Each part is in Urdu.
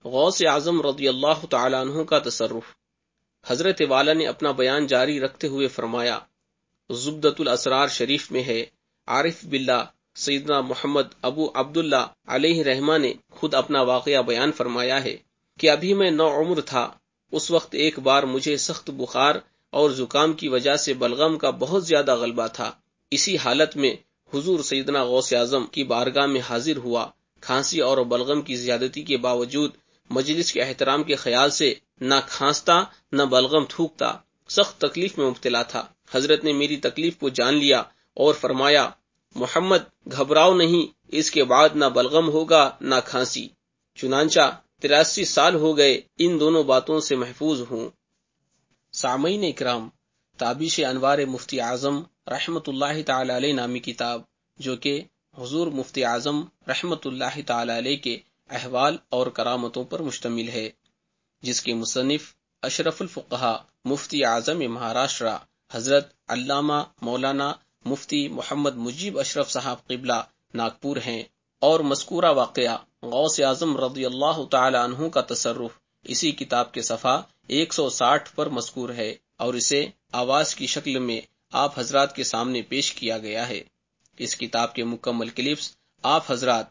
غوث اعظم رضی اللہ تعالی عنہ کا تصرف۔ حضرت والا نے اپنا بیان جاری رکھتے ہوئے فرمایا، زبدۃ الاسرار شریف میں ہے، عارف باللہ سیدنا محمد ابو عبداللہ علیہ رحمہ نے خود اپنا واقعہ بیان فرمایا ہے کہ ابھی میں نوعمر تھا، اس وقت ایک بار مجھے سخت بخار اور زکام کی وجہ سے بلغم کا بہت زیادہ غلبہ تھا۔ اسی حالت میں حضور سیدنا غوث اعظم کی بارگاہ میں حاضر ہوا۔ کھانسی اور بلغم کی زیادتی کے باوجود مجلس کے احترام کے خیال سے نہ کھانستا نہ بلغم تھوکتا، سخت تکلیف میں مبتلا تھا۔ حضرت نے میری تکلیف کو جان لیا اور فرمایا، محمد گھبراؤ نہیں، اس کے بعد نہ بلغم ہوگا نہ کھانسی۔ چنانچہ 83 سال ہو گئے ان دونوں باتوں سے محفوظ ہوں۔ سامعین اکرام، تابش انوار مفتی اعظم رحمت اللہ تعالی علیہ نامی کتاب، جو کہ حضور مفتی اعظم رحمت اللہ تعالی علیہ کے احوال اور کرامتوں پر مشتمل ہے، جس کے مصنف اشرف الفقہا مفتی اعظم مہاراشٹرا حضرت علامہ مولانا مفتی محمد مجیب اشرف صاحب قبلہ ناگپور ہیں، اور مذکورہ واقعہ غوث اعظم رضی اللہ تعالی عنہ کا تصرف اسی کتاب کے صفحہ 160 پر مذکور ہے، اور اسے آواز کی شکل میں آپ حضرات کے سامنے پیش کیا گیا ہے۔ اس کتاب کے مکمل کلپس آپ حضرات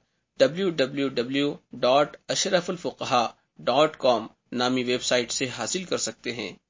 www.ashrafulfuqaha.com نامی ویب سائٹ سے حاصل کر سکتے ہیں۔